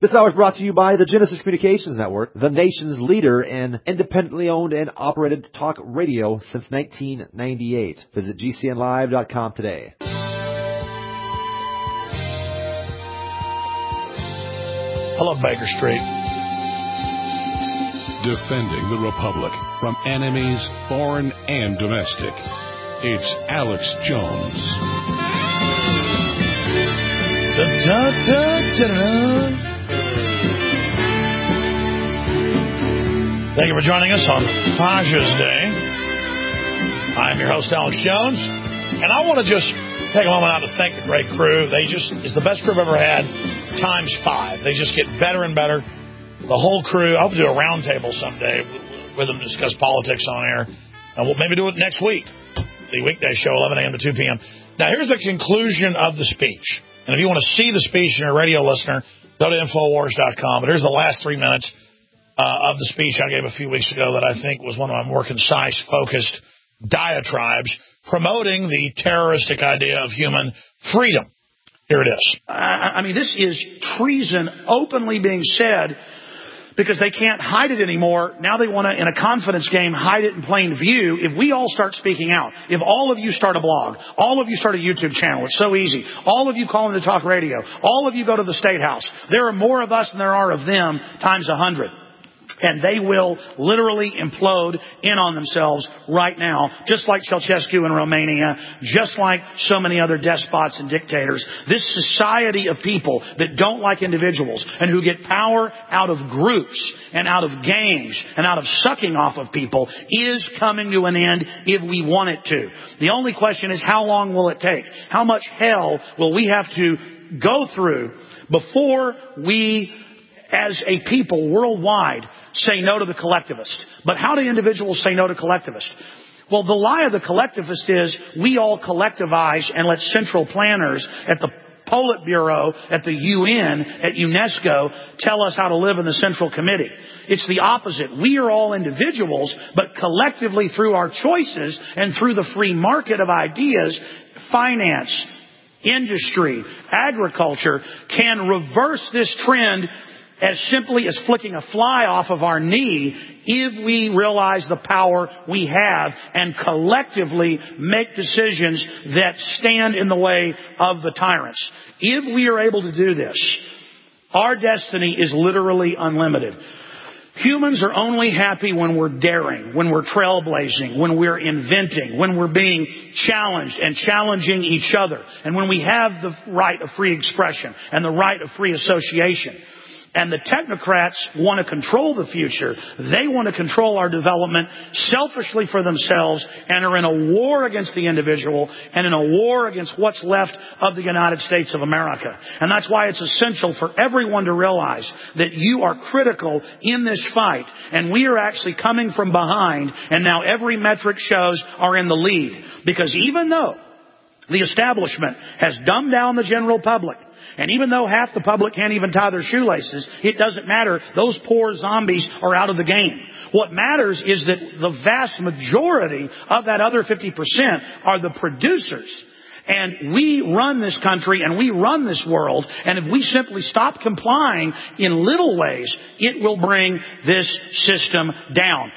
This hour is brought to you by the Genesis Communications Network, the nation's leader in independently owned and operated talk radio since 1998. Visit GCNlive.com today. I love Baker Street. Defending the Republic from enemies, foreign and domestic. It's Alex Jones. Thank you for joining us on Paja's Day. I'm your host, Alex Jones, and I want to just take a moment out to thank the great crew. It's the best crew I've ever had, times 5. They just get better and better. The whole crew. I'll do a roundtable someday with them to discuss politics on air, and we'll maybe do it next week, the weekday show, 11 a.m. to 2 p.m. Now, here's the conclusion of the speech. And if you want to see the speech and you're a radio listener, go to Infowars.com. But here's the last 3 minutes of the speech I gave a few weeks ago that I think was one of my more concise, focused diatribes promoting the terroristic idea of human freedom. Here it is. I mean, this is treason openly being said because they can't hide it anymore. Now they want to, in a confidence game, hide it in plain view. If we all start speaking out, if all of you start a blog, all of you start a YouTube channel, it's so easy. All of you call into talk radio, all of you go to the State House. There are more of us than there are of them times 100. And they will literally implode in on themselves right now, just like Ceausescu in Romania, just like so many other despots and dictators. This society of people that don't like individuals and who get power out of groups and out of gangs and out of sucking off of people is coming to an end if we want it to. The only question is, how long will it take? How much hell will we have to go through before we, as a people worldwide, say no to the collectivist? But how do individuals say no to collectivists? Well, the lie of the collectivist is we all collectivize and let central planners at the Politburo, at the UN, at UNESCO tell us how to live in the Central Committee. It's the opposite. We are all individuals, but collectively through our choices and through the free market of ideas, finance, industry, agriculture can reverse this trend as simply as flicking a fly off of our knee if we realize the power we have and collectively make decisions that stand in the way of the tyrants. If we are able to do this, our destiny is literally unlimited. Humans are only happy when we're daring, when we're trailblazing, when we're inventing, when we're being challenged and challenging each other, and when we have the right of free expression and the right of free association. And the technocrats want to control the future. They want to control our development selfishly for themselves and are in a war against the individual and in a war against what's left of the United States of America. And that's why it's essential for everyone to realize that you are critical in this fight. And we are actually coming from behind, and now every metric shows are in the lead. Because even though the establishment has dumbed down the general public, and even though half the public can't even tie their shoelaces, it doesn't matter. Those poor zombies are out of the game. What matters is that the vast majority of that other 50% are the producers. And we run this country and we run this world. And if we simply stop complying in little ways, it will bring this system down.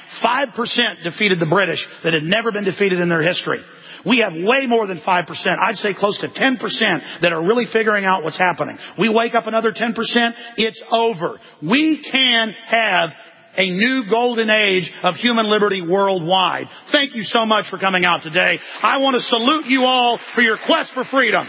5% defeated the British that had never been defeated in their history. We have way more than 5%. I'd say close to 10% that are really figuring out what's happening. We wake up another 10%, it's over. We can have a new golden age of human liberty worldwide. Thank you so much for coming out today. I want to salute you all for your quest for freedom.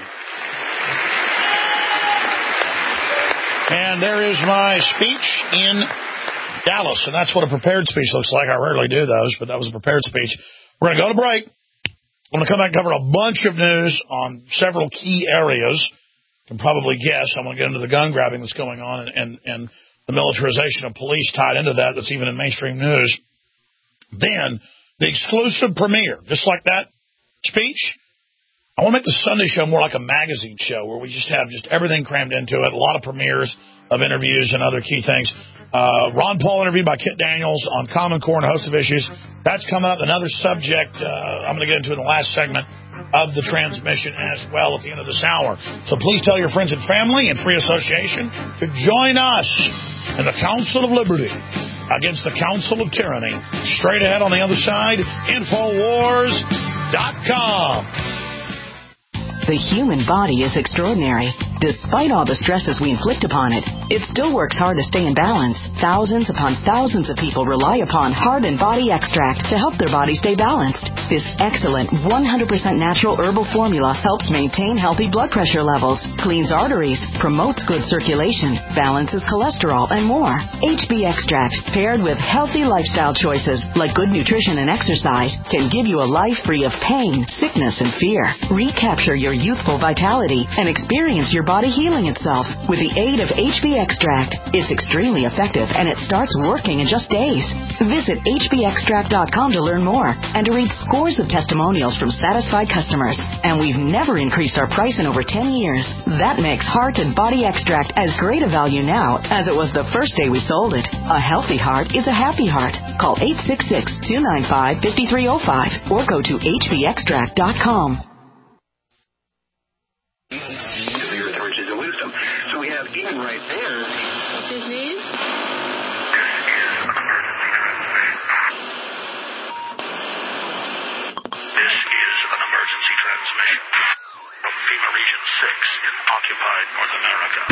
And there is my speech in Dallas. And that's what a prepared speech looks like. I rarely do those, but that was a prepared speech. We're going to go to break. I'm going to come back and cover a bunch of news on several key areas. You can probably guess. I'm going to get into the gun grabbing that's going on and the militarization of police tied into that that's even in mainstream news. Then, the exclusive premiere, just like that speech. I want to make the Sunday show more like a magazine show where we just have everything crammed into it, a lot of premieres of interviews and other key things. Ron Paul interviewed by Kit Daniels on Common Core and a host of issues. That's coming up. Another subject I'm going to get into in the last segment. of the transmission as well at the end of this hour. So please tell your friends and family and free association to join us in the Council of Liberty against the Council of Tyranny. Straight ahead on the other side, Infowars.com. The human body is extraordinary. Despite all the stresses we inflict upon it, it still works hard to stay in balance. Thousands upon thousands of people rely upon Heart and Body Extract to help their body stay balanced. This excellent 100% natural herbal formula helps maintain healthy blood pressure levels, cleans arteries, promotes good circulation, balances cholesterol, and more. HB Extract, paired with healthy lifestyle choices like good nutrition and exercise, can give you a life free of pain, sickness, and fear. Recapture your youthful vitality and experience your body healing itself with the aid of HB Extract. It's extremely effective and it starts working in just days. Visit hbextract.com to learn more and to read scores of testimonials from satisfied customers. And we've never increased our price in over 10 years. That makes Heart and Body Extract as great a value now as it was the first day we sold it. A healthy heart is a happy heart. Call 866-295-5305 or go to hbextract.com. So we have Ian right there. What's his name? This is an emergency transmission from FEMA Region 6 in occupied North America.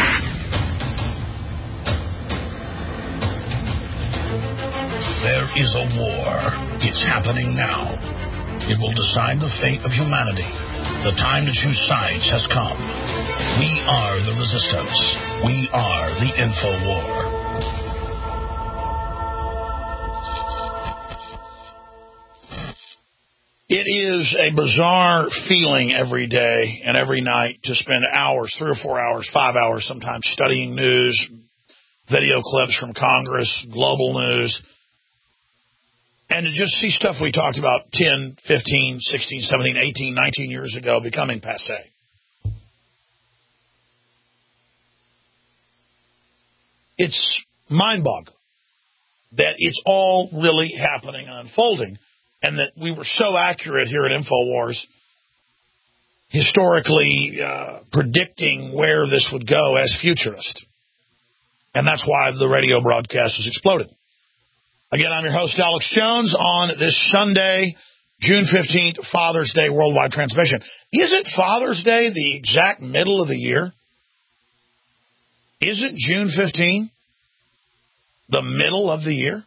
There is a war. It's happening now. It will decide the fate of humanity. The time to choose sides has come. We are the resistance. We are the InfoWar. It is a bizarre feeling every day and every night to spend hours, 3 or 4 hours, 5 hours sometimes, studying news, video clips from Congress, global news, and to just see stuff we talked about 10, 15, 16, 17, 18, 19 years ago becoming passé. It's mind-boggling that it's all really happening and unfolding, and that we were so accurate here at InfoWars historically predicting where this would go as futurists. And that's why the radio broadcast has exploded. Again, I'm your host, Alex Jones, on this Sunday, June 15th, Father's Day worldwide transmission. Isn't Father's Day the exact middle of the year? Isn't June 15 the middle of the year?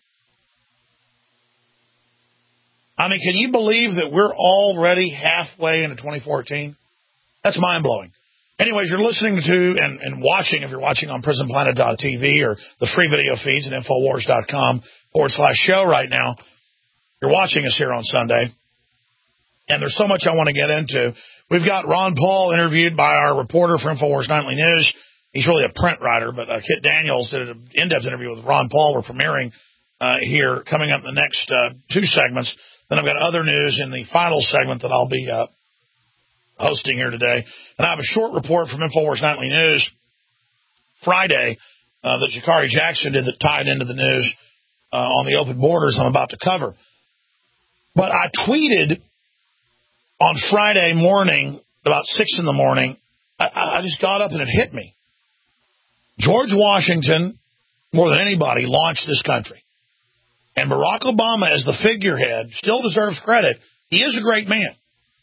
I mean, can you believe that we're already halfway into 2014? That's mind-blowing. Anyways, you're listening to and watching, if you're watching on PrisonPlanet.tv or the free video feeds at Infowars.com/show right now, you're watching us here on Sunday. And there's so much I want to get into. We've got Ron Paul interviewed by our reporter for Infowars Nightly News. He's really a print writer, but Kit Daniels did an in-depth interview with Ron Paul. We're premiering here coming up in the next 2 segments. Then I've got other news in the final segment that I'll be hosting here today. And I have a short report from Infowars Nightly News Friday that Jakari Jackson did that tied into the news on the open borders I'm about to cover. But I tweeted on Friday morning, about 6 in the morning, I just got up and it hit me. George Washington, more than anybody, launched this country. And Barack Obama, as the figurehead, still deserves credit. He is a great man.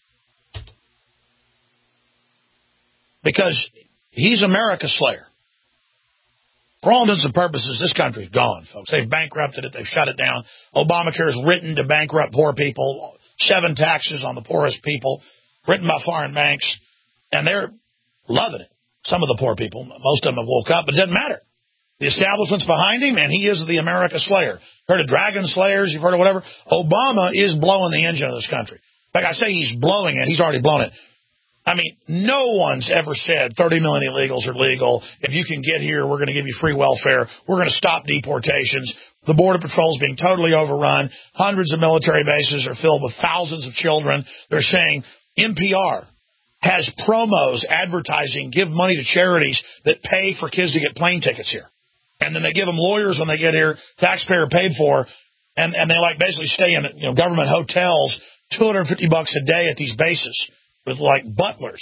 Because he's America's slayer. For all intents and purposes, this country's gone, folks. They've bankrupted it. They've shut it down. Obamacare is written to bankrupt poor people. 7 taxes on the poorest people, written by foreign banks. And they're loving it. Some of the poor people, most of them have woke up, but it doesn't matter. The establishment's behind him, and he is the America slayer. Heard of dragon slayers? You've heard of whatever? Obama is blowing the engine of this country. Like I say, he's blowing it. He's already blown it. I mean, no one's ever said 30 million illegals are legal. If you can get here, we're going to give you free welfare. We're going to stop deportations. The Border Patrol is being totally overrun. Hundreds of military bases are filled with thousands of children. They're saying NPR has promos advertising, give money to charities that pay for kids to get plane tickets here. And then they give them lawyers when they get here, taxpayer paid for, and they like basically stay in government hotels, $250 a day at these bases. with, like, butlers,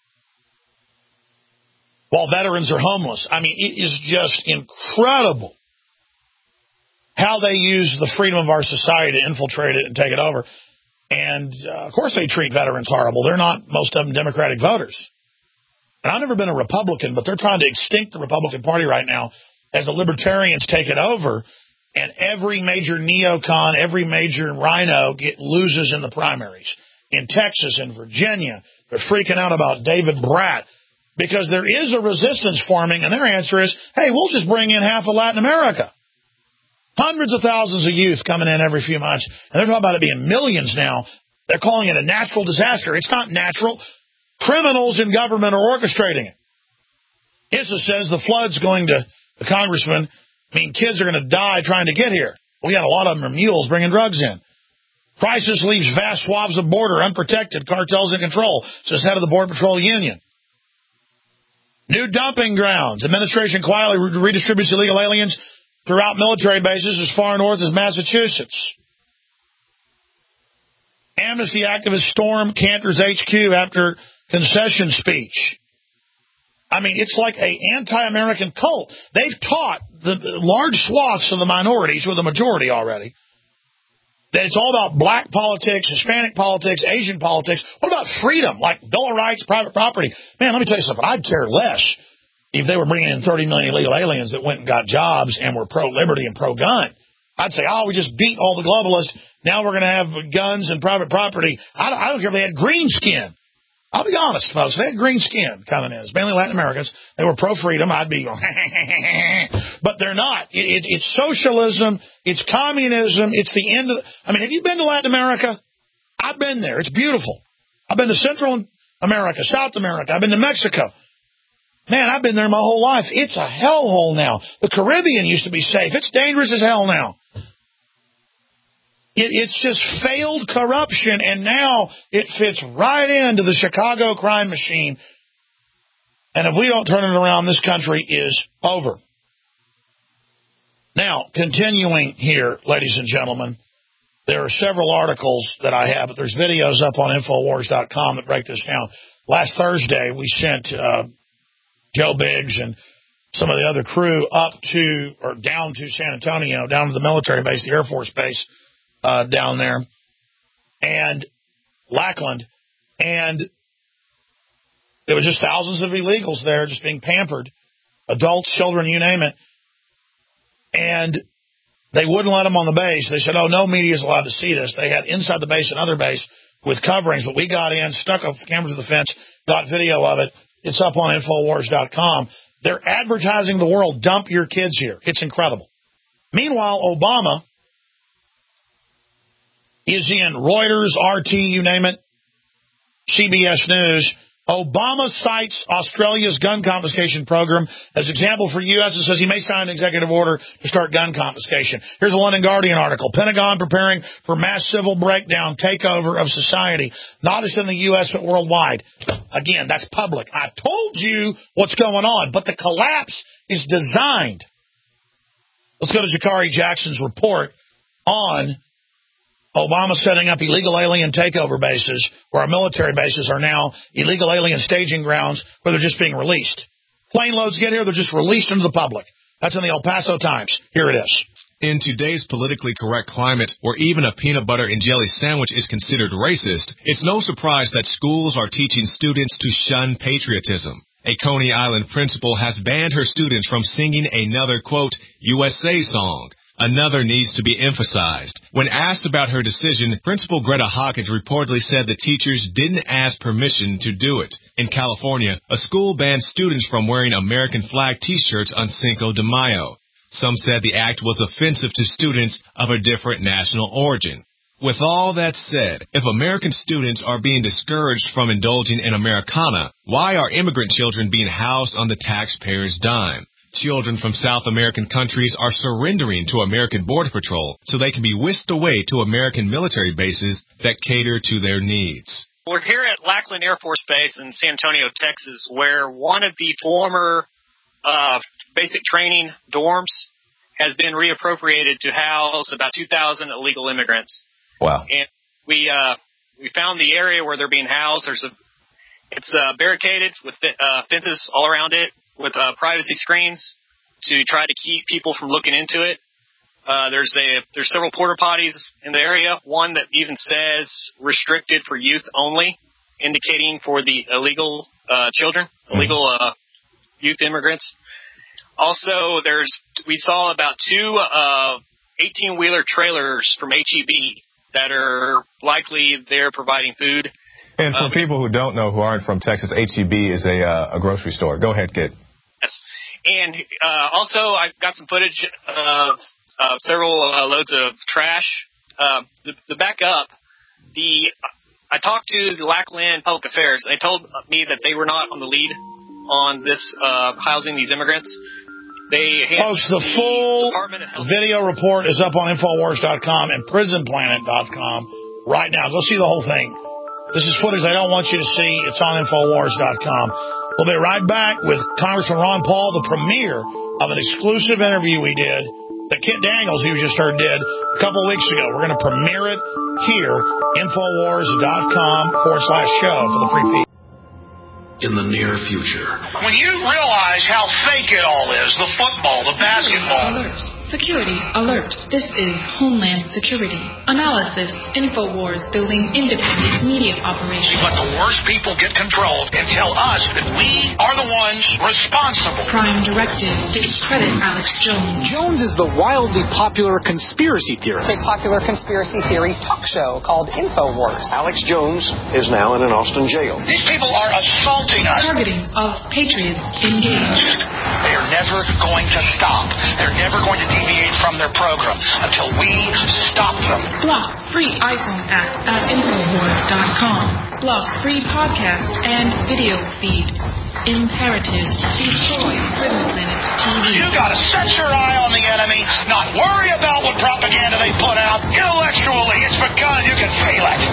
while veterans are homeless. I mean, it is just incredible how they use the freedom of our society to infiltrate it and take it over. And, of course, they treat veterans horrible. They're not, most of them, Democratic voters. And I've never been a Republican, but they're trying to extinct the Republican Party right now as the libertarians take it over, and every major neocon, every major rhino loses in the primaries. In Texas and Virginia, they're freaking out about David Brat because there is a resistance forming, and their answer is, hey, we'll just bring in half of Latin America. Hundreds of thousands of youth coming in every few months, and they're talking about it being millions now. They're calling it a natural disaster. It's not natural. Criminals in government are orchestrating it. Issa says the flood's going to the congressman. I mean, kids are going to die trying to get here. We got a lot of them are mules bringing drugs in. Crisis leaves vast swaths of border unprotected. Cartels in control, says head of the Border Patrol Union. New dumping grounds. Administration quietly redistributes illegal aliens throughout military bases as far north as Massachusetts. Amnesty activists storm Cantor's HQ after concession speech. I mean, it's like an anti-American cult. They've taught the large swaths of the minorities, or the majority already, that it's all about black politics, Hispanic politics, Asian politics. What about freedom, like Bill of Rights, private property? Man, let me tell you something. I'd care less if they were bringing in 30 million illegal aliens that went and got jobs and were pro-liberty and pro-gun. I'd say, oh, we just beat all the globalists. Now we're going to have guns and private property. I don't care if they had green skin. I'll be honest, folks. They had green skin coming in. It's mainly Latin Americans. They were pro-freedom. I'd be going, but they're not. It's socialism. It's communism. It's the end of I mean, have you been to Latin America? I've been there. It's beautiful. I've been to Central America, South America. I've been to Mexico. Man, I've been there my whole life. It's a hellhole now. The Caribbean used to be safe. It's dangerous as hell now. It's just failed corruption, and now it fits right into the Chicago crime machine. And if we don't turn it around, this country is over. Now, continuing here, ladies and gentlemen, there are several articles that I have, but there's videos up on Infowars.com that break this down. Last Thursday, we sent Joe Biggs and some of the other crew up to, or down to San Antonio, down to the military base, the Air Force base, down there, and Lackland, and there was just thousands of illegals there just being pampered, adults, children, you name it, and they wouldn't let them on the base. They said, oh, no media is allowed to see this. They had inside the base another base with coverings, but we got in, stuck a camera to the fence, got video of it. It's up on Infowars.com. They're advertising the world, dump your kids here. It's incredible. Meanwhile, Obama is in Reuters, RT, you name it, CBS News. Obama cites Australia's gun confiscation program as example for U.S. and says he may sign an executive order to start gun confiscation. Here's a London Guardian article. Pentagon preparing for mass civil breakdown, takeover of society, not just in the U.S. but worldwide. Again, that's public. I told you what's going on, but the collapse is designed. Let's go to Jakari Jackson's report on Obama setting up illegal alien takeover bases where our military bases are now illegal alien staging grounds where they're just being released. Plane loads get here, they're just released into the public. That's in the El Paso Times. Here it is. In today's politically correct climate, where even a peanut butter and jelly sandwich is considered racist, it's no surprise that schools are teaching students to shun patriotism. A Coney Island principal has banned her students from singing another, quote, USA song. Another needs to be emphasized. When asked about her decision, Principal Greta Hawkins reportedly said the teachers didn't ask permission to do it. In California, a school banned students from wearing American flag T-shirts on Cinco de Mayo. Some said the act was offensive to students of a different national origin. With all that said, if American students are being discouraged from indulging in Americana, why are immigrant children being housed on the taxpayers' dime? Children from South American countries are surrendering to American Border Patrol so they can be whisked away to American military bases that cater to their needs. We're here at Lackland Air Force Base in San Antonio, Texas, where one of the former basic training dorms has been reappropriated to house about 2,000 illegal immigrants. Wow. And we found the area where they're being housed. There's It's barricaded with fences all around it with privacy screens to try to keep people from looking into it. There's several porta potties in the area. One that even says restricted for youth only, indicating for the illegal children, illegal youth immigrants. Also, we saw about two 18-wheeler trailers from HEB that are likely they're providing food. And for people who don't know, who aren't from Texas, HEB is a grocery store. Go ahead, kid. Yes. And also, I got some footage of several loads of trash. To back up, I talked to the Lackland Public Affairs. They told me that they were not on the lead on this housing these immigrants. Folks, the full video report is up on Infowars.com and PrisonPlanet.com right now. Go see the whole thing. This is footage I don't want you to see. It's on Infowars.com. We'll be right back with Congressman Ron Paul, the premiere of an exclusive interview we did that Kit Daniels, who you just heard, did a couple of weeks ago. We're going to premiere it here, Infowars.com/show for the free feed. In the near future. When you realize how fake it all is, the football, the basketball. Alert. Security alert. This is Homeland Security. Analysis. Infowars building independent media operations. Let the worst people get controlled and tell us that we are the ones responsible. Prime Directive. Discredit Alex Jones. Jones is the wildly popular conspiracy theorist. A popular conspiracy theory talk show called Infowars. Alex Jones is now in an Austin jail. These people are assaulting us. Targeting of patriots engaged. They are never going to stop. They're never going to deviate from their program until we stop them. Block free iPhone app at Infowars.com. Block free podcast and video feed. Imperative. Destroy Prison Planet TV. You gotta set your eye on the enemy, not worry about what propaganda they put out. Intellectually, it's begun. You can feel it.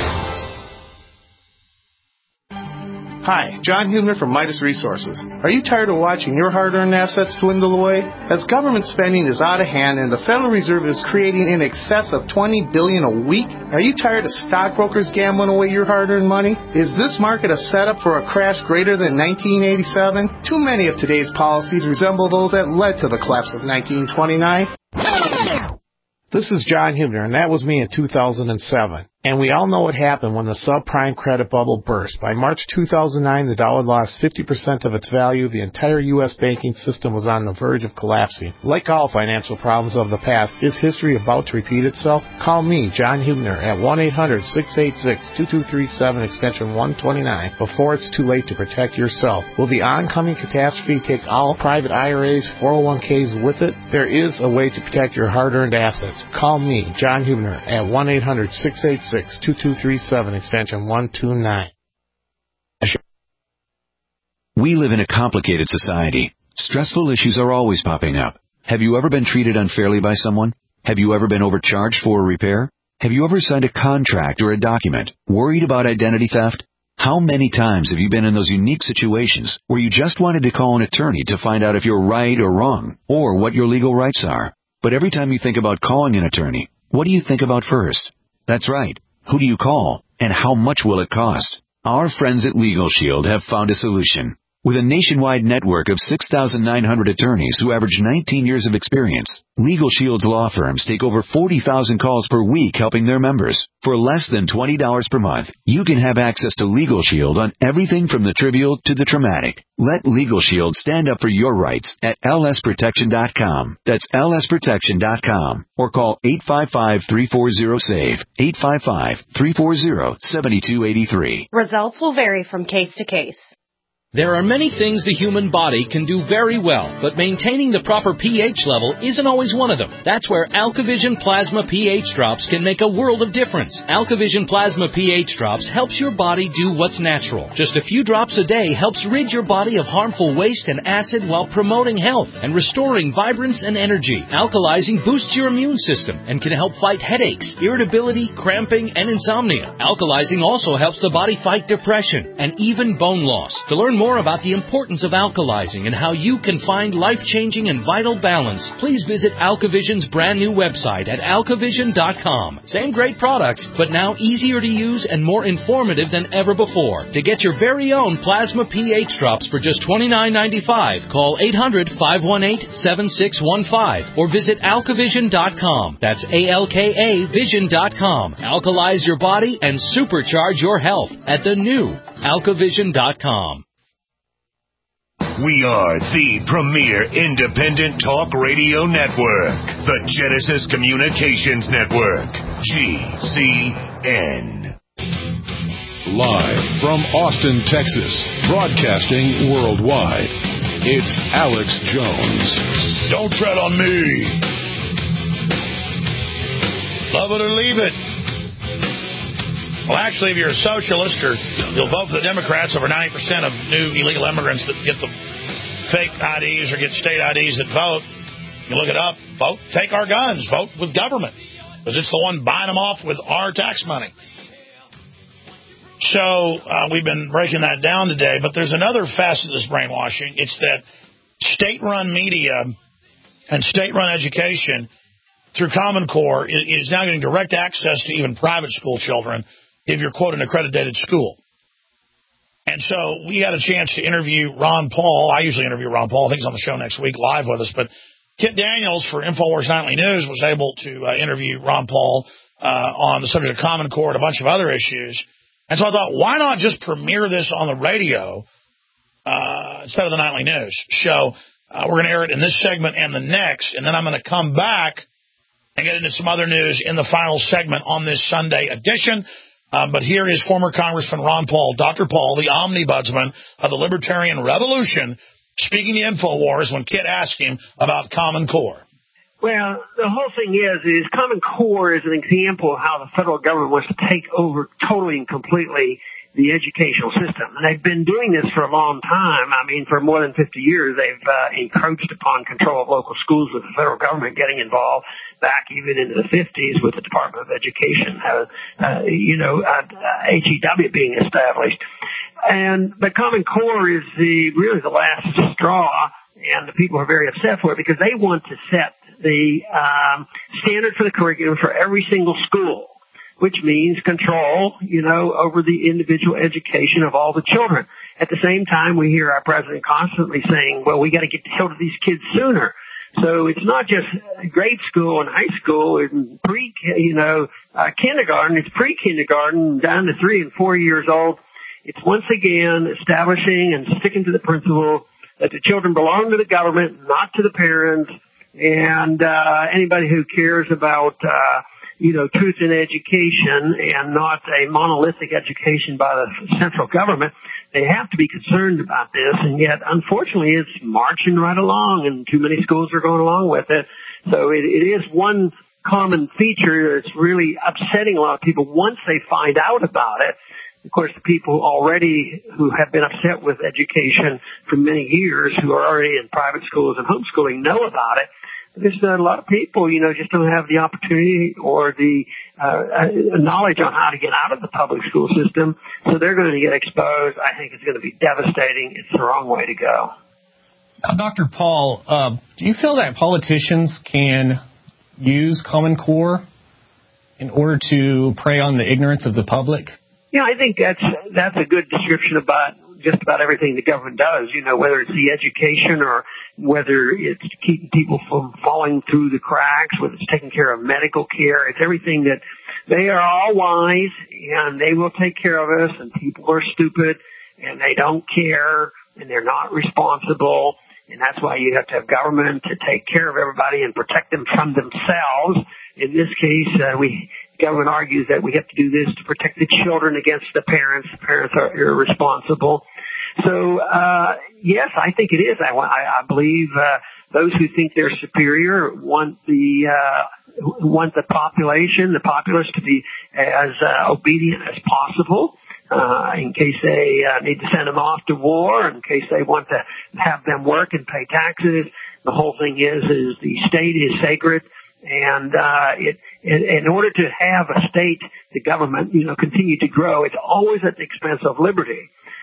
Hi, John Hubner from Midas Resources. Are you tired of watching your hard-earned assets dwindle away? As government spending is out of hand and the Federal Reserve is creating in excess of $20 billion a week, are you tired of stockbrokers gambling away your hard-earned money? Is this market a setup for a crash greater than 1987? Too many of today's policies resemble those that led to the collapse of 1929. This is John Hubner, and that was me in 2007. And we all know what happened when the subprime credit bubble burst. By March 2009, the dollar lost 50% of its value. The entire U.S. banking system was on the verge of collapsing. Like all financial problems of the past, is history about to repeat itself? Call me, John Hubner, at 1-800-686-2237, extension 129, before it's too late to protect yourself. Will the oncoming catastrophe take all private IRAs, 401ks with it? There is a way to protect your hard-earned assets. Call me, John Hubner, at 1-800-686-2237, extension 129. We live in a complicated society. Stressful issues are always popping up. Have you ever been treated unfairly by someone? Have you ever been overcharged for a repair? Have you ever signed a contract or a document worried about identity theft? How many times have you been in those unique situations where you just wanted to call an attorney to find out if you're right or wrong, or what your legal rights are? But every time you think about calling an attorney, what do you think about first? That's right. Who do you call, and how much will it cost? Our friends at Legal Shield have found a solution. With a nationwide network of 6,900 attorneys who average 19 years of experience, Legal Shield's law firms take over 40,000 calls per week helping their members. For less than $20 per month, you can have access to Legal Shield on everything from the trivial to the traumatic. Let Legal Shield stand up for your rights at lsprotection.com. That's lsprotection.com. Or call 855-340-SAVE, 855-340-7283. Results will vary from case to case. There are many things the human body can do very well, but maintaining the proper pH level isn't always one of them. That's where AlkaVision Plasma pH Drops can make a world of difference. AlkaVision Plasma pH Drops helps your body do what's natural. Just a few drops a day helps rid your body of harmful waste and acid while promoting health and restoring vibrance and energy. Alkalizing boosts your immune system and can help fight headaches, irritability, cramping, and insomnia. Alkalizing also helps the body fight depression and even bone loss. To learn more about the importance of alkalizing and how you can find life-changing and vital balance, please visit AlkaVision's brand new website at alkavision.com. Same great products, but now easier to use and more informative than ever before. To get your very own plasma pH drops for just $29.95, call 800-518-7615 or visit alkavision.com. That's ALKA Vision.com. Alkalize your body and supercharge your health at the new alkavision.com. We are the premier independent talk radio network, the Genesis Communications Network, GCN. Live from Austin, Texas, broadcasting worldwide, it's Alex Jones. Don't tread on me. Love it or leave it. Well, actually, if you're a socialist, or you'll vote for the Democrats, over 90% of new illegal immigrants that get the fake IDs or get state IDs that vote, you look it up, vote, take our guns, vote with government, because it's the one buying them off with our tax money. So we've been breaking that down today, but there's another facet of this brainwashing. It's that state-run media and state-run education through Common Core is now getting direct access to even private school children if you're, quote, an accredited school. And so we had a chance to interview Ron Paul. I usually interview Ron Paul. I think he's on the show next week live with us. But Kit Daniels for InfoWars Nightly News was able to interview Ron Paul on the subject of Common Core and a bunch of other issues. And so I thought, why not just premiere this on the radio instead of the Nightly News show? We're going to air it in this segment and the next, and then I'm going to come back and get into some other news in the final segment on this Sunday edition. But here is former Congressman Ron Paul, Dr. Paul, the omnibudsman of the Libertarian Revolution, speaking to InfoWars when Kit asked him about Common Core. Well, the whole thing is Common Core is an example of how the federal government wants to take over totally and completely the educational system. And they've been doing this for a long time. I mean, for more than 50 years, they've encroached upon control of local schools with the federal government getting involved back even into the 50s with the Department of Education, HEW being established. But Common Core is really the last straw, and the people are very upset for it because they want to set the standard for the curriculum for every single school, which means control, over the individual education of all the children. At the same time, we hear our president constantly saying, well, we got to get held of these kids sooner. So it's not just grade school and high school and kindergarten. It's pre-kindergarten down to 3 and 4 years old. It's once again establishing and sticking to the principle that the children belong to the government, not to the parents. And anybody who cares about truth in education and not a monolithic education by the central government, they have to be concerned about this. And yet, unfortunately, it's marching right along, and too many schools are going along with it. So it is one common feature that's really upsetting a lot of people once they find out about it. Of course, the people already who have been upset with education for many years, who are already in private schools and homeschooling, know about it. There's a lot of people, just don't have the opportunity or the knowledge on how to get out of the public school system, so they're going to get exposed. I think it's going to be devastating. It's the wrong way to go. Now, Dr. Paul, do you feel that politicians can use Common Core in order to prey on the ignorance of the public? Yeah, I think that's a good description about just about everything the government does, whether it's the education or whether it's keeping people from falling through the cracks, whether it's taking care of medical care. It's everything that they are all wise and they will take care of us, and people are stupid and they don't care and they're not responsible. And that's why you have to have government to take care of everybody and protect them from themselves. In this case, government argues that we have to do this to protect the children against the parents. The parents are irresponsible. So, yes, I think it is. I believe those who think they're superior want the populace to be as obedient as possible. In case they need to send them off to war, in case they want to have them work and pay taxes. The whole thing is the state is sacred, and in order to have a state, the government, continue to grow, it's always at the expense of liberty.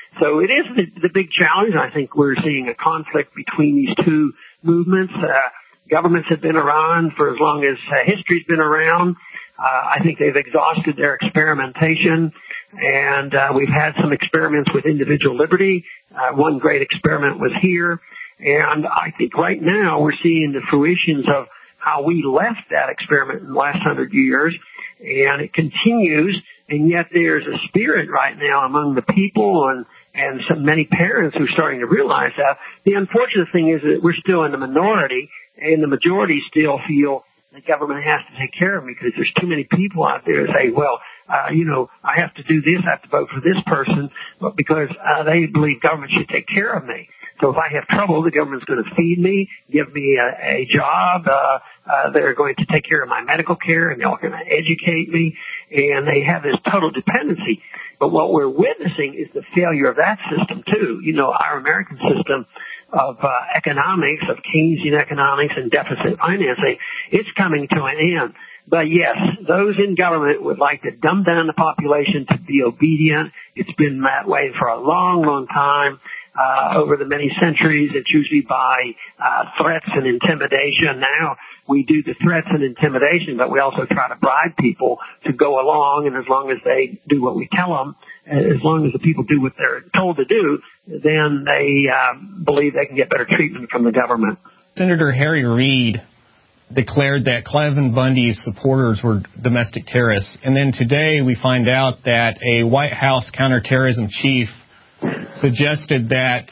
So it is the big challenge. I think we're seeing a conflict between these two movements. Governments have been around for as long as history's been around. I think they've exhausted their experimentation, and we've had some experiments with individual liberty. One great experiment was here, and I think right now we're seeing the fruitions of how we left that experiment in the last 100 years, and it continues, and yet there's a spirit right now among the people and many parents who are starting to realize that. The unfortunate thing is that we're still in the minority, and the majority still feel the government has to take care of me because there's too many people out there that say, well, I have to do this, I have to vote for this person, but because they believe government should take care of me. So if I have trouble, the government's going to feed me, give me a job, they're going to take care of my medical care, and they're going to educate me, and they have this total dependency. But what we're witnessing is the failure of that system too. Our American system of economics, of Keynesian economics and deficit financing, it's coming to an end. But yes, those in government would like to dumb down the population to be obedient. It's been that way for a long, long time. Over the many centuries, it's usually by threats and intimidation. Now we do the threats and intimidation, but we also try to bribe people to go along, and as long as they do what we tell them, as long as the people do what they're told to do, then they believe they can get better treatment from the government. Senator Harry Reid declared that Cliven Bundy's supporters were domestic terrorists, and then today we find out that a White House counterterrorism chief suggested that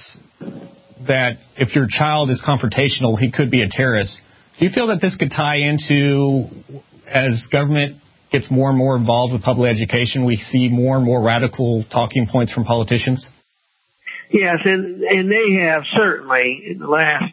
if your child is confrontational, he could be a terrorist. Do you feel that this could tie into, as government gets more and more involved with public education, we see more and more radical talking points from politicians? Yes, and they have certainly in the last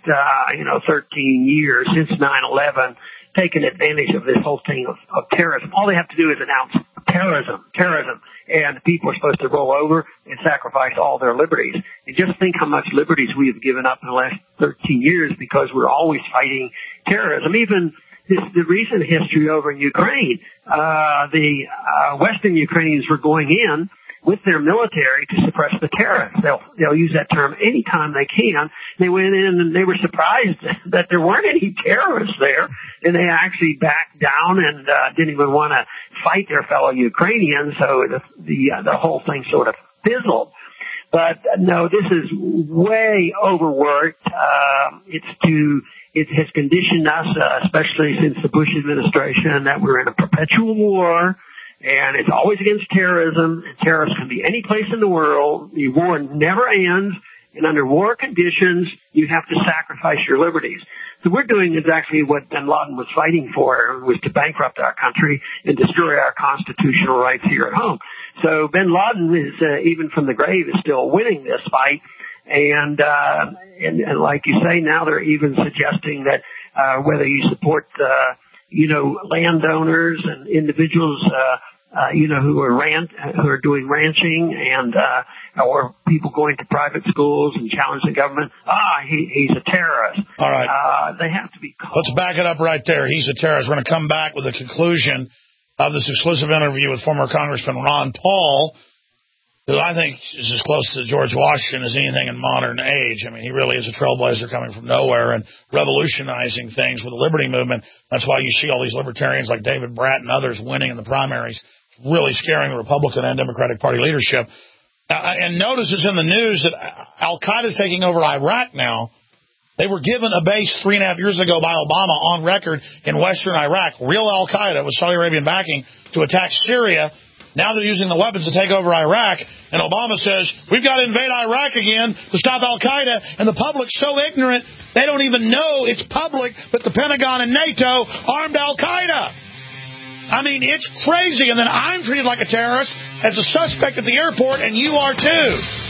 13 years since 9/11 taken advantage of this whole thing of terrorism. All they have to do is announce terrorism, and people are supposed to roll over and sacrifice all their liberties. And just think how much liberties we have given up in the last 13 years because we're always fighting terrorism. Even the recent history over in Ukraine, the Western Ukrainians were going in with their military to suppress the terrorists. They'll use that term anytime they can. They went in and they were surprised that there weren't any terrorists there, and they actually backed down and didn't even want to fight their fellow Ukrainians. So the whole thing sort of fizzled. But no, this is way overworked. It has conditioned us, especially since the Bush administration, that we're in a perpetual war. And it's always against terrorism, and terrorists can be any place in the world. The war never ends, and under war conditions, you have to sacrifice your liberties. So we're doing exactly what bin Laden was fighting for, was to bankrupt our country and destroy our constitutional rights here at home. So bin Laden is, even from the grave, is still winning this fight. And like you say, now they're even suggesting that whether you support landowners and individuals who are doing ranching and or people going to private schools and challenge the government. He's a terrorist. All right. They have to be called. Let's back it up right there. He's a terrorist. We're going to come back with a conclusion of this exclusive interview with former Congressman Ron Paul, who I think is as close to George Washington as anything in modern age. I mean, he really is a trailblazer coming from nowhere and revolutionizing things with the liberty movement. That's why you see all these libertarians like David Bratt and others winning in the primaries, really scaring the Republican and Democratic Party leadership. And notice it's in the news that Al-Qaeda is taking over Iraq now. They were given a base 3.5 years ago by Obama on record in western Iraq, real Al-Qaeda with Saudi Arabian backing, to attack Syria. Now they're using the weapons to take over Iraq, and Obama says, we've got to invade Iraq again to stop Al-Qaeda, and the public's so ignorant, they don't even know it's public that the Pentagon and NATO armed Al-Qaeda. I mean, it's crazy, and then I'm treated like a terrorist as a suspect at the airport, and you are too.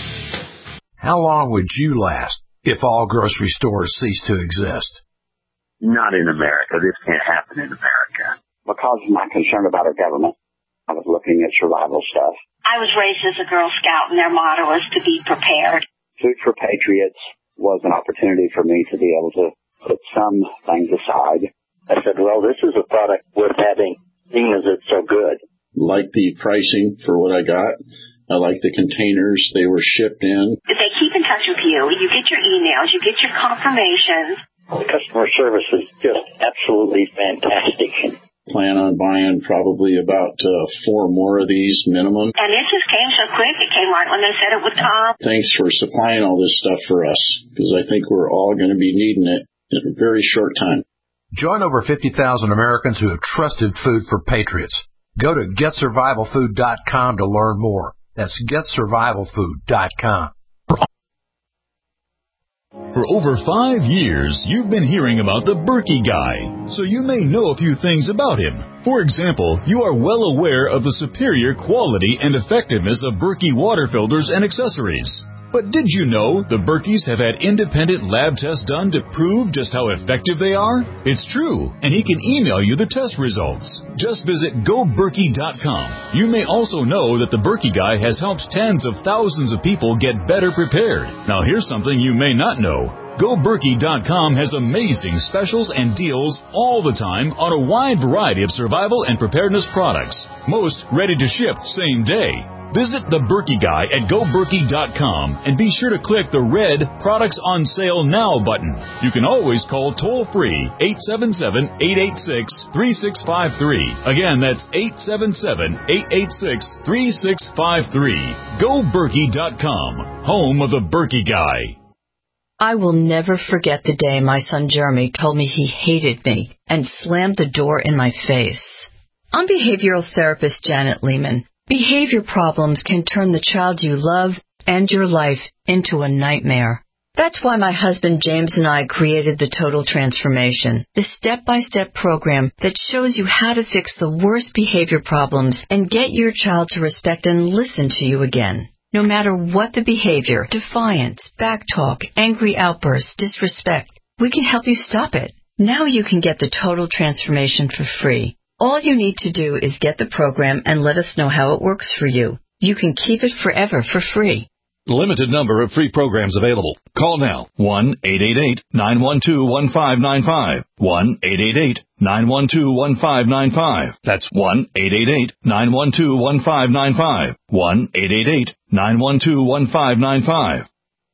How long would you last if all grocery stores ceased to exist? Not in America. This can't happen in America. Because of my concern about our government, I was looking at survival stuff. I was raised as a Girl Scout, and their motto was to be prepared. Food for Patriots was an opportunity for me to be able to put some things aside. I said, well, this is a product worth having, seeing as it's so good. Like the pricing for what I got. I like the containers they were shipped in. They keep in touch with you. You get your emails. You get your confirmations. The customer service is just absolutely fantastic. Plan on buying probably about 4 more of these minimum. And it just came so quick. It came right when they said it would come. Thanks for supplying all this stuff for us, because I think we're all going to be needing it in a very short time. Join over 50,000 Americans who have trusted food for patriots. Go to GetSurvivalFood.com to learn more. That's GetSurvivalFood.com. For over 5 years, you've been hearing about the Berkey Guy, so you may know a few things about him. For example, you are well aware of the superior quality and effectiveness of Berkey water filters and accessories. But did you know the Berkeys have had independent lab tests done to prove just how effective they are? It's true, and he can email you the test results. Just visit GoBerkey.com. You may also know that the Berkey Guy has helped tens of thousands of people get better prepared. Now here's something you may not know. GoBerkey.com has amazing specials and deals all the time on a wide variety of survival and preparedness products. Most ready to ship same day. Visit the Berkey Guy at GoBerkey.com and be sure to click the red Products on Sale Now button. You can always call toll-free 877-886-3653. Again, that's 877-886-3653. GoBerkey.com, home of the Berkey Guy. I will never forget the day my son Jeremy told me he hated me and slammed the door in my face. I'm behavioral therapist Janet Lehman. Behavior problems can turn the child you love and your life into a nightmare. That's why my husband James and I created the Total Transformation, the step-by-step program that shows you how to fix the worst behavior problems and get your child to respect and listen to you again. No matter what the behavior, defiance, backtalk, angry outbursts, disrespect, we can help you stop it. Now you can get the Total Transformation for free. All you need to do is get the program and let us know how it works for you. You can keep it forever for free. Limited number of free programs available. Call now. 1-888-912-1595. 1-888-912-1595. That's 1-888-912-1595. 1-888-912-1595.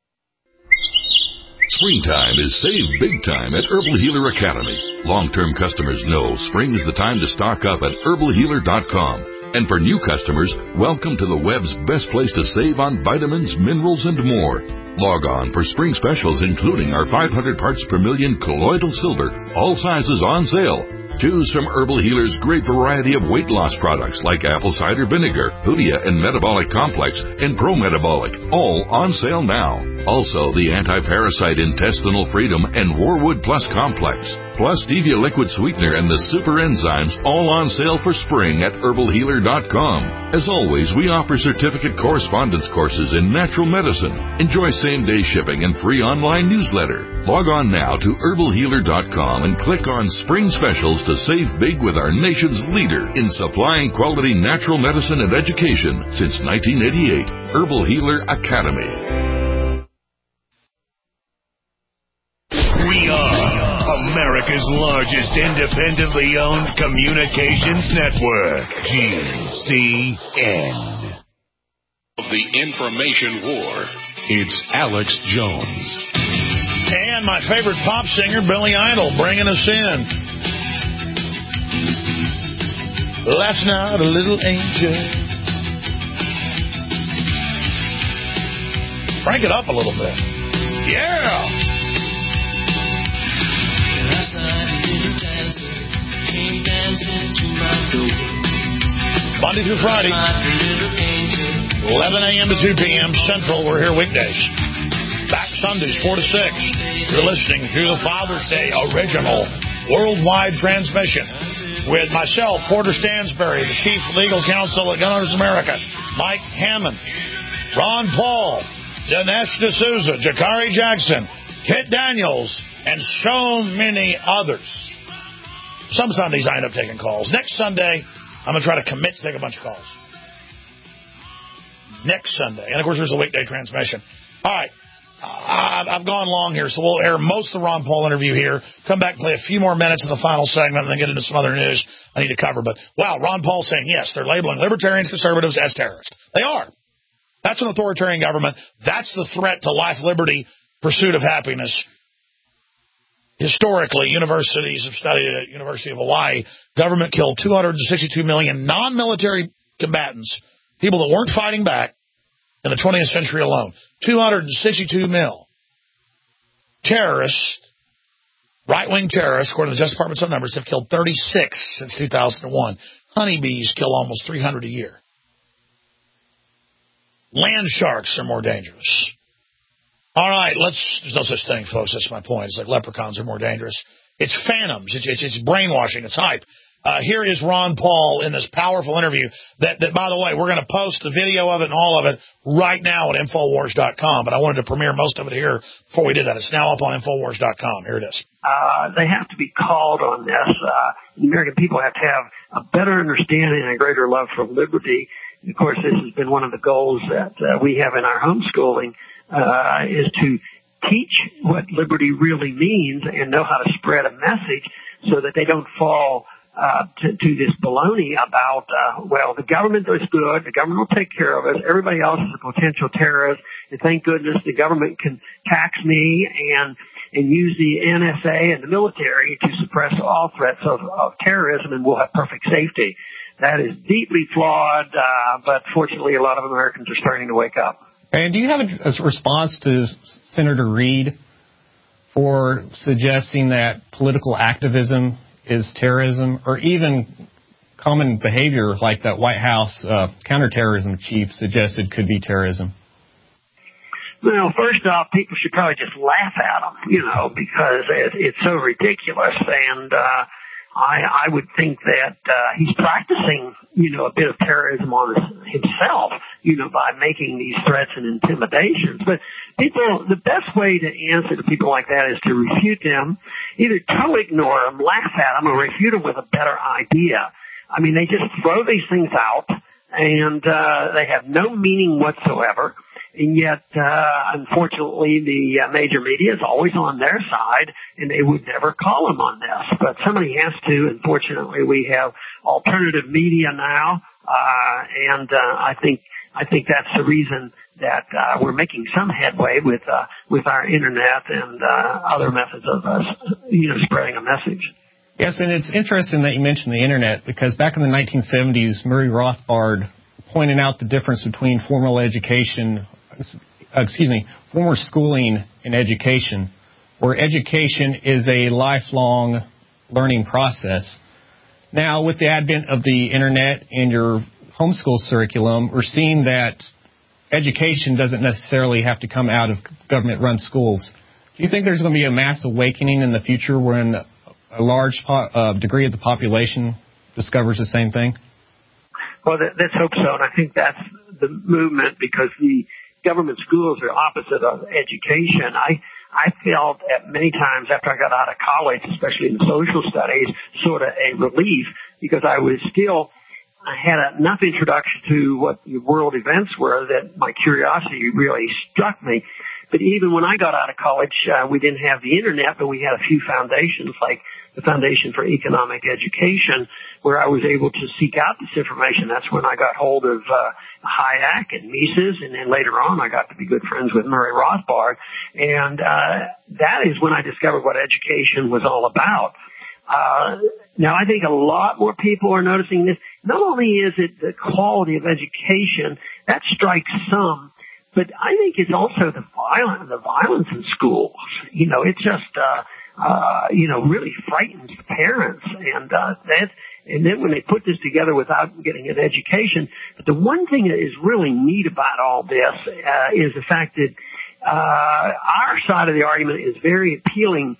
Springtime is save big time at Herbal Healer Academy. Long-term customers know spring is the time to stock up at herbalhealer.com. And for new customers, welcome to the web's best place to save on vitamins, minerals, and more. Log on for spring specials including our 500 parts per million colloidal silver, all sizes on sale. Choose from Herbal Healer's great variety of weight loss products like apple cider vinegar, Hoodia and Metabolic Complex, and Pro-Metabolic, all on sale now. Also, the Anti-Parasite Intestinal Freedom and Warwood Plus Complex, plus Stevia Liquid Sweetener and the Super Enzymes, all on sale for spring at herbalhealer.com. As always, we offer certificate correspondence courses in natural medicine. Enjoy same-day shipping and free online newsletter. Log on now to herbalhealer.com and click on Spring Specials to save big with our nation's leader in supplying quality natural medicine and education since 1988, Herbal Healer Academy. We are America's largest independently owned communications network, GCN. The Information War. It's Alex Jones. And my favorite pop singer, Billy Idol, bringing us in. Last night, a little angel. Crank it up a little bit. Yeah! Last night, a little dancer came dancing to my door. Monday through Friday, 11 a.m. to 2 p.m. Central. We're here weekdays. Back Sundays, 4 to 6. You're listening to the Father's Day original worldwide transmission with myself, Porter Stansberry, the Chief Legal Counsel at Gun Owners America, Mike Hammond, Ron Paul, Dinesh D'Souza, Jakari Jackson, Kit Daniels, and so many others. Some Sundays I end up taking calls. Next Sunday, I'm going to try to commit to take a bunch of calls. Next Sunday. And, of course, there's a weekday transmission. All right. I've gone long here, so we'll air most of the Ron Paul interview here, come back, play a few more minutes in the final segment, and then get into some other news I need to cover. But, wow, Ron Paul saying, yes, they're labeling libertarians, conservatives as terrorists. They are. That's an authoritarian government. That's the threat to life, liberty, pursuit of happiness. Historically, universities have studied at University of Hawaii. Government killed 262 million non-military combatants, people that weren't fighting back, in the 20th century alone. 262 mil. Terrorists, right-wing terrorists, according to the Justice Department's own numbers, have killed 36 since 2001. Honeybees kill almost 300 a year. Land sharks are more dangerous. All right, there's no such thing, folks. That's my point. It's like leprechauns are more dangerous. It's phantoms. It's brainwashing. It's hype. Here is Ron Paul in this powerful interview that, by the way, we're going to post the video of it and all of it right now at Infowars.com, but I wanted to premiere most of it here before we did that. It's now up on Infowars.com. Here it is. They have to be called on this. American people have to have a better understanding and a greater love for liberty. Of course, this has been one of the goals that we have in our homeschooling, is to teach what liberty really means and know how to spread a message so that they don't fall to this baloney about, the government is good, the government will take care of us, everybody else is a potential terrorist, and thank goodness the government can tax me and use the NSA and the military to suppress all threats of terrorism, and we'll have perfect safety. That is deeply flawed, but fortunately a lot of Americans are starting to wake up. And do you have a response to Senator Reid for suggesting that political activism is terrorism, or even common behavior like that White House counterterrorism chief suggested could be terrorism? Well, first off, people should probably just laugh at him, because it's so ridiculous. And I would think that he's practicing, a bit of terrorism on himself, by making these threats and intimidations. But the best way to answer to people like that is to refute them, either totally ignore them, laugh at them, or refute them with a better idea. I mean, they just throw these things out, and they have no meaning whatsoever. And yet, unfortunately, the major media is always on their side, and they would never call them on this. But somebody has to. Unfortunately, we have alternative media now, and I think that's the reason that we're making some headway with our internet and other methods of spreading a message. Yes, and it's interesting that you mentioned the internet, because back in the 1970s, Murray Rothbard pointed out the difference between formal schooling and education, where education is a lifelong learning process. Now, with the advent of the internet and your homeschool curriculum, we're seeing that education doesn't necessarily have to come out of government-run schools. Do you think there's going to be a mass awakening in the future when a large degree of the population discovers the same thing? Well, let's hope so, and I think that's the movement, because the government schools are opposite of education. I felt at many times after I got out of college, especially in social studies, sort of a relief, because I had enough introduction to what the world events were that my curiosity really struck me. But even when I got out of college, we didn't have the internet, but we had a few foundations, like the Foundation for Economic Education, where I was able to seek out this information. That's when I got hold of Hayek and Mises, and then later on I got to be good friends with Murray Rothbard. And that is when I discovered what education was all about. Now, I think a lot more people are noticing this. Not only is it the quality of education, that strikes some, but I think it's also the violence in schools. It just, really frightens the parents. And then when they put this together without getting an education, but the one thing that is really neat about all this, is the fact that, our side of the argument is very appealing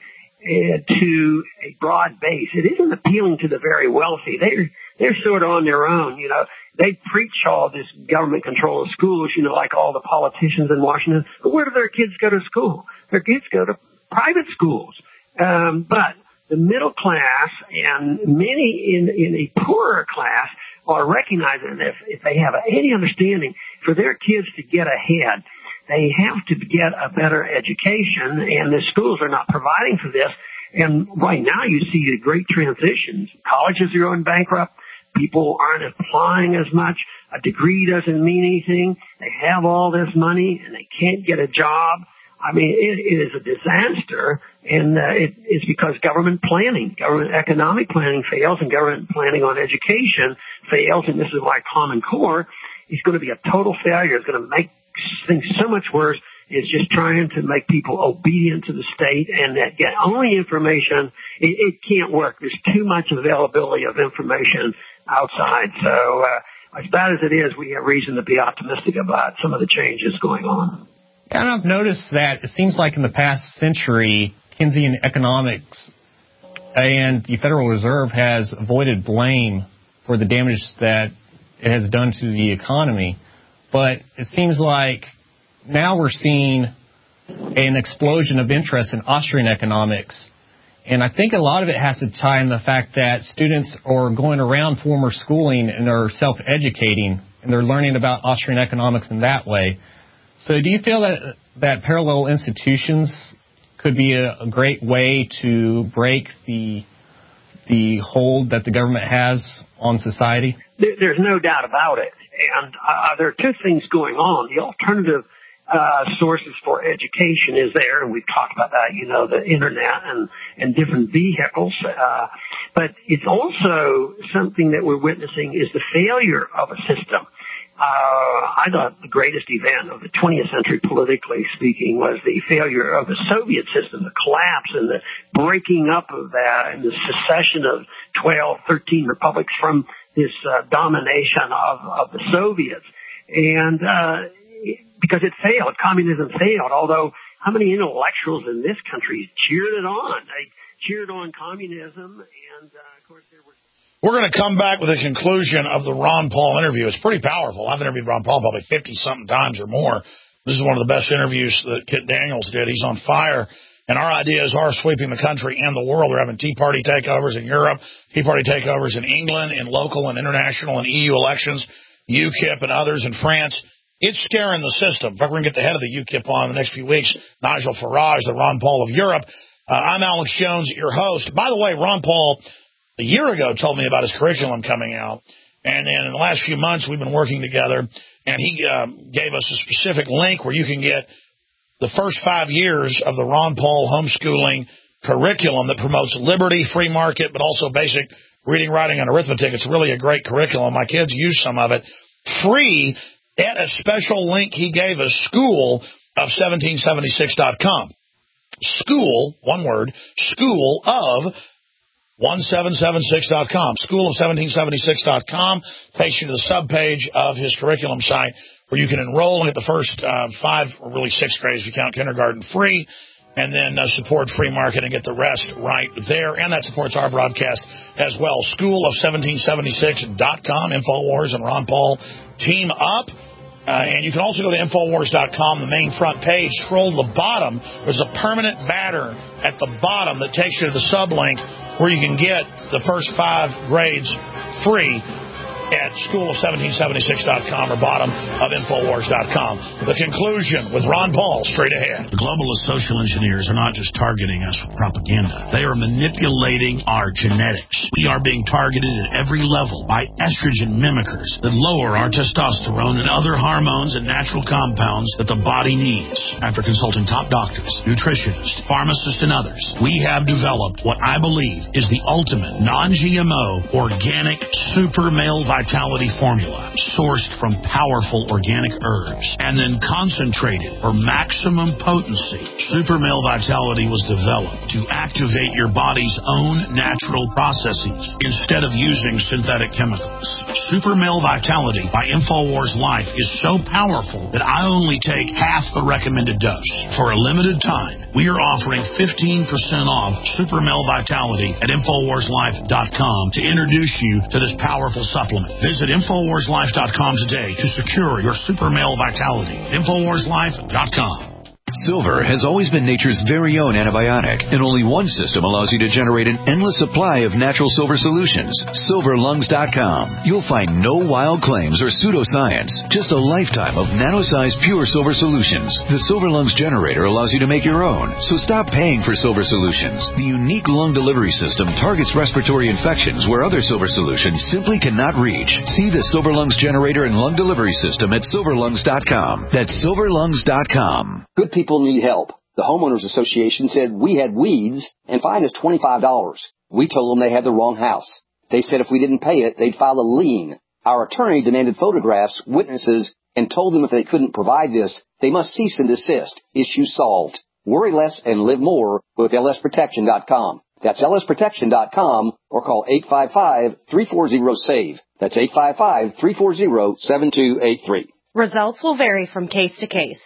to a broad base. It isn't appealing to the very wealthy. They're sort of on their own, They preach all this government control of schools, like all the politicians in Washington. But where do their kids go to school? Their kids go to private schools. But the middle class and many in a poorer class are recognizing that if they have any understanding, for their kids to get ahead, they have to get a better education, and the schools are not providing for this. And right now you see the great transitions. Colleges are going bankrupt. People aren't applying as much. A degree doesn't mean anything. They have all this money and they can't get a job. I mean, it is a disaster, and it is because government economic planning fails, and government planning on education fails, and this is why Common Core is going to be a total failure. It's going to make things so much worse. It's just trying to make people obedient to the state and that get only information. It can't work. There's too much availability of information outside. So as bad as it is, we have reason to be optimistic about some of the changes going on. And I've noticed that it seems like in the past century, Keynesian economics and the Federal Reserve has avoided blame for the damage that it has done to the economy. But it seems like now we're seeing an explosion of interest in Austrian economics. And I think a lot of it has to tie in the fact that students are going around former schooling and are self-educating, and they're learning about Austrian economics in that way. So do you feel that parallel institutions could be a great way to break the hold that the government has on society? There's no doubt about it. And there are two things going on. The alternative sources for education is there, and we've talked about that, the internet and different vehicles. But it's also something that we're witnessing is the failure of a system. I thought the greatest event of the 20th century, politically speaking, was the failure of the Soviet system, the collapse and the breaking up of that and the secession of 12, 13 republics from this domination of the Soviets. And because it failed, communism failed, although how many intellectuals in this country cheered it on? They cheered on communism, and of course there were... We're going to come back with a conclusion of the Ron Paul interview. It's pretty powerful. I've interviewed Ron Paul probably 50-something times or more. This is one of the best interviews that Kit Daniels did. He's on fire. And our ideas are sweeping the country and the world. They're having Tea Party takeovers in Europe, Tea Party takeovers in England, in local and international and EU elections, UKIP and others in France. It's scaring the system. In fact, we're going to get the head of the UKIP on in the next few weeks, Nigel Farage, the Ron Paul of Europe. I'm Alex Jones, your host. By the way, Ron Paul a year ago told me about his curriculum coming out, and then in the last few months we've been working together, and he gave us a specific link where you can get the first 5 years of the Ron Paul homeschooling curriculum that promotes liberty, free market, but also basic reading, writing, and arithmetic. It's really a great curriculum. My kids use some of it free at a special link he gave us, school of 1776.com. School, one word, school of 1776.com. School of 1776.com takes you to the subpage of his curriculum site where you can enroll and get the first 5 or really 6 grades if you count kindergarten free, and then support free market and get the rest right there. And that supports our broadcast as well. School of 1776.com. InfoWars and Ron Paul team up. And you can also go to Infowars.com, the main front page. Scroll to the bottom. There's a permanent banner at the bottom that takes you to the sublink where you can get the first 5 grades free at school of1776.com or bottom of Infowars.com. The conclusion with Ron Paul straight ahead. The globalist social engineers are not just targeting us with propaganda. They are manipulating our genetics. We are being targeted at every level by estrogen mimickers that lower our testosterone and other hormones and natural compounds that the body needs. After consulting top doctors, nutritionists, pharmacists, and others, we have developed what I believe is the ultimate non-GMO organic super male vitality formula sourced from powerful organic herbs and then concentrated for maximum potency. Super Male Vitality was developed to activate your body's own natural processes instead of using synthetic chemicals. Super Male Vitality by InfoWars Life is so powerful that I only take half the recommended dose. For a limited time, we are offering 15% off Super Male Vitality at InfoWarsLife.com to introduce you to this powerful supplement. Visit InfoWarsLife.com today to secure your Super Male Vitality. InfoWarsLife.com. Silver has always been nature's very own antibiotic, and only one system allows you to generate an endless supply of natural silver solutions. SilverLungs.com. You'll find no wild claims or pseudoscience, just a lifetime of nano-sized pure silver solutions. The Silver Lungs generator allows you to make your own, so stop paying for silver solutions. The unique lung delivery system targets respiratory infections where other silver solutions simply cannot reach. See the Silver Lungs generator and lung delivery system at SilverLungs.com. That's SilverLungs.com. Good people need help. The Homeowners Association said we had weeds and fined us $25. We told them they had the wrong house. They said if we didn't pay it, they'd file a lien. Our attorney demanded photographs, witnesses, and told them if they couldn't provide this, they must cease and desist. Issue solved. Worry less and live more with lsprotection.com. That's lsprotection.com or call 855-340-SAVE. That's 855-340-7283. Results will vary from case to case.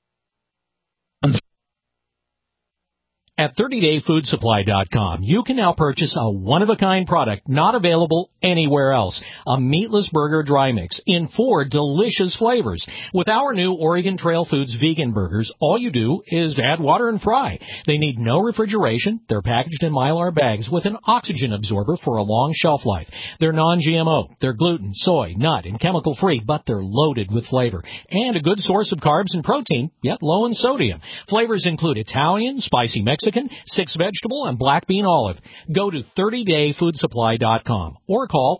At 30dayfoodsupply.com, you can now purchase a one-of-a-kind product not available anywhere else. A meatless burger dry mix in 4 delicious flavors. With our new Oregon Trail Foods vegan burgers, all you do is add water and fry. They need no refrigeration. They're packaged in Mylar bags with an oxygen absorber for a long shelf life. They're non-GMO. They're gluten, soy, nut, and chemical-free, but they're loaded with flavor. And a good source of carbs and protein, yet low in sodium. Flavors include Italian, spicy Mexican, 6-vegetable, and black bean olive. Go to 30dayfoodsupply.com or call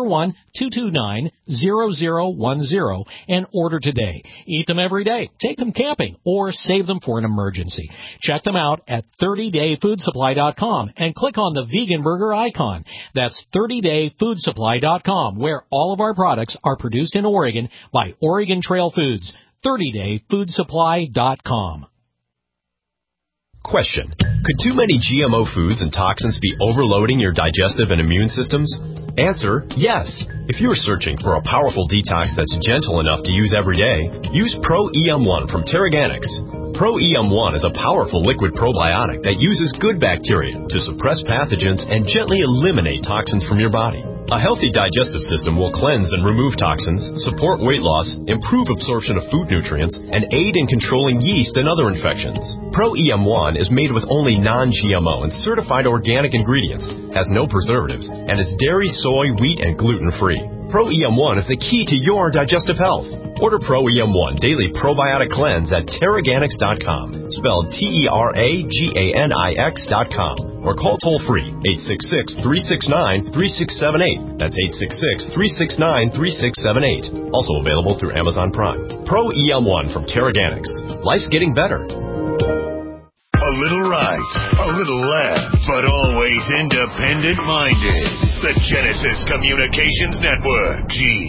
541-229-0010 and order today. Eat them every day, take them camping, or save them for an emergency. Check them out at 30dayfoodsupply.com and click on the vegan burger icon. That's 30dayfoodsupply.com, where all of our products are produced in Oregon by Oregon Trail Foods. 30dayfoodsupply.com. Question. Could too many GMO foods and toxins be overloading your digestive and immune systems? Answer, yes. If you are searching for a powerful detox that's gentle enough to use every day, use Pro-EM1 from Teraganix. Pro-EM1 is a powerful liquid probiotic that uses good bacteria to suppress pathogens and gently eliminate toxins from your body. A healthy digestive system will cleanse and remove toxins, support weight loss, improve absorption of food nutrients, and aid in controlling yeast and other infections. Pro-EM1 is made with only non-GMO and certified organic ingredients, has no preservatives, and is dairy, soy, wheat, and gluten-free. Pro-EM1 is the key to your digestive health. Order Pro-EM1 Daily Probiotic Cleanse at Teraganix.com, spelled Teraganix.com, or call toll-free 866-369-3678. That's 866-369-3678. Also available through Amazon Prime. Pro-EM1 from Teraganix. Life's getting better. A little right, a little left, but always independent-minded. The Genesis Communications Network,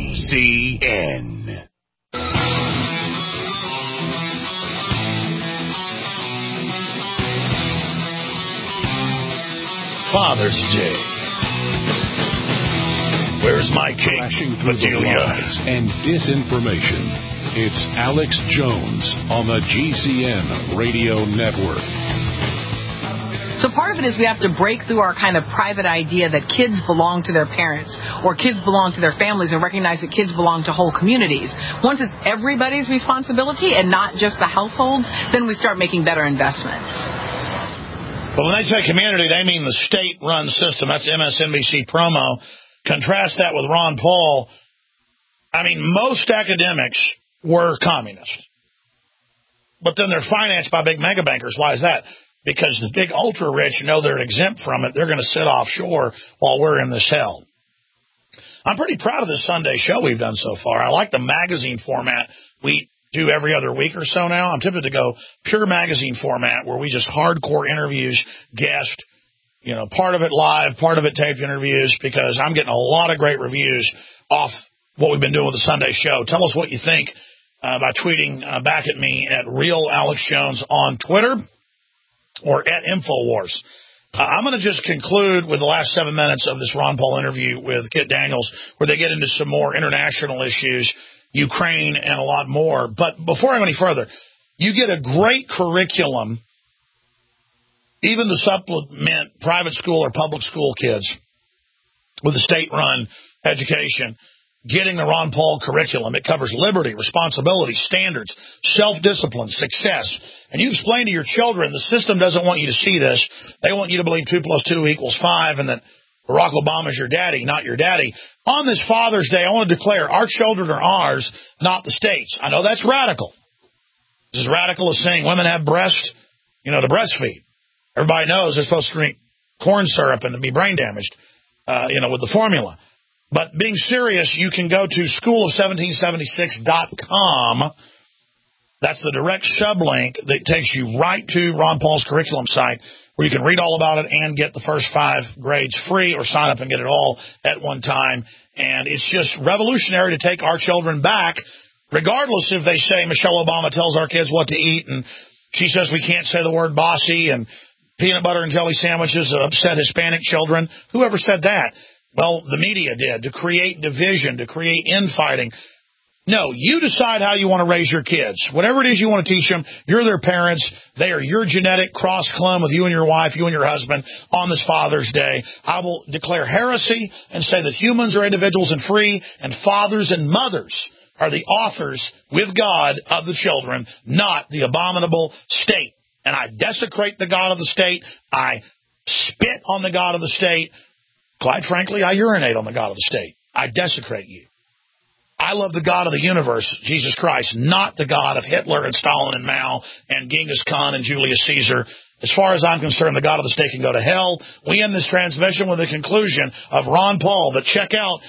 GCN. Father's Day. Where's my king, Bedelia? And disinformation. It's Alex Jones on the GCN Radio Network. So part of it is we have to break through our kind of private idea that kids belong to their parents or kids belong to their families and recognize that kids belong to whole communities. Once it's everybody's responsibility and not just the households, then we start making better investments. But when they say community, they mean the state-run system. That's MSNBC promo. Contrast that with Ron Paul. I mean, most academics were communist. But then they're financed by big mega bankers. Why is that? Because the big ultra-rich know they're exempt from it. They're going to sit offshore while we're in this hell. I'm pretty proud of this Sunday show we've done so far. I like the magazine format we do every other week or so now. I'm tempted to go pure magazine format where we just hardcore interviews, guest, part of it live, part of it taped interviews, because I'm getting a lot of great reviews off what we've been doing with the Sunday show. Tell us what you think by tweeting back at me at Real Alex Jones on Twitter or at InfoWars. I'm going to just conclude with the last 7 minutes of this Ron Paul interview with Kit Daniels, where they get into some more international issues, Ukraine, and a lot more. But before I go any further, you get a great curriculum, even to supplement private school or public school kids with a state-run education. getting the Ron Paul curriculum. It covers liberty, responsibility, standards, self-discipline, success. And you explain to your children the system doesn't want you to see this. They want you to believe 2 + 2 = 5 and that Barack Obama's your daddy, not your daddy. On this Father's Day, I want to declare our children are ours, not the state's. I know that's radical. It's as radical as saying women have breast, to breastfeed. Everybody knows they're supposed to drink corn syrup and to be brain damaged, with the formula. But being serious, you can go to schoolof1776.com. That's the direct sublink that takes you right to Ron Paul's curriculum site, where you can read all about it and get the first 5 grades free, or sign up and get it all at one time. And it's just revolutionary to take our children back, regardless if they say Michelle Obama tells our kids what to eat, and she says we can't say the word bossy, and peanut butter and jelly sandwiches upset Hispanic children. Whoever said that? Well, the media did, to create division, to create infighting. No, you decide how you want to raise your kids. Whatever it is you want to teach them, you're their parents. They are your genetic cross-clone with you and your wife, you and your husband on this Father's Day. I will declare heresy and say that humans are individuals and free, and fathers and mothers are the authors with God of the children, not the abominable state. And I desecrate the God of the state. I spit on the God of the state. Quite frankly, I urinate on the God of the state. I desecrate you. I love the God of the universe, Jesus Christ, not the God of Hitler and Stalin and Mao and Genghis Khan and Julius Caesar. As far as I'm concerned, the God of the state can go to hell. We end this transmission with the conclusion of Ron Paul. But check out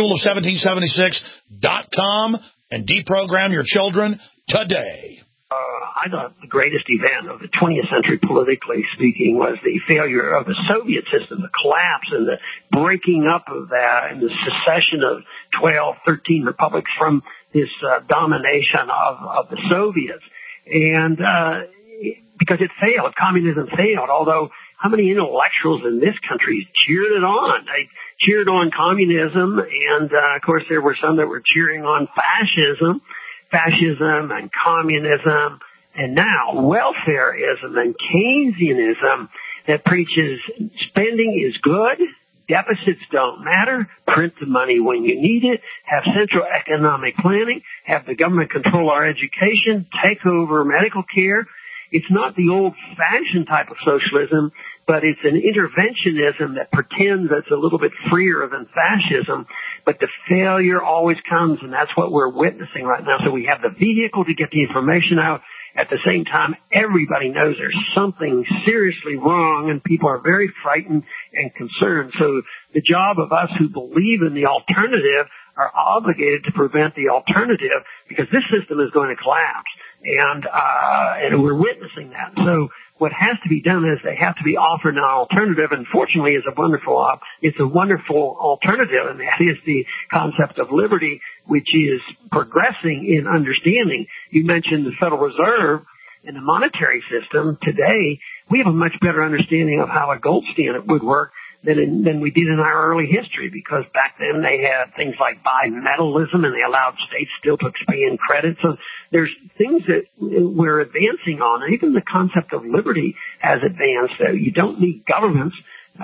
schoolof1776.com and deprogram your children today. I thought the greatest event of the 20th century, politically speaking, was the failure of the Soviet system, the collapse and the breaking up of that, and the secession of 12, 13 republics from this domination of the Soviets. And because it failed, communism failed, although how many intellectuals in this country cheered it on? They cheered on communism, and of course there were some that were cheering on fascism and communism, and now welfareism and Keynesianism that preaches spending is good, deficits don't matter, print the money when you need it, have central economic planning, have the government control our education, take over medical care. It's not the old-fashioned type of socialism, but it's an interventionism that pretends it's a little bit freer than fascism. But the failure always comes, and that's what we're witnessing right now. So we have the vehicle to get the information out. At the same time, everybody knows there's something seriously wrong, and people are very frightened and concerned. So the job of us who believe in the alternative are obligated to prevent the alternative, because this system is going to collapse. And we're witnessing that. So what has to be done is they have to be offered an alternative, and fortunately it's a wonderful alternative, and that is the concept of liberty, which is progressing in understanding. You mentioned the Federal Reserve and the monetary system. Today, we have a much better understanding of how a gold standard would work than we did in our early history, because back then they had things like bimetallism, and they allowed states still to expand credit. So there's things that we're advancing on, and even the concept of liberty has advanced. So you don't need governments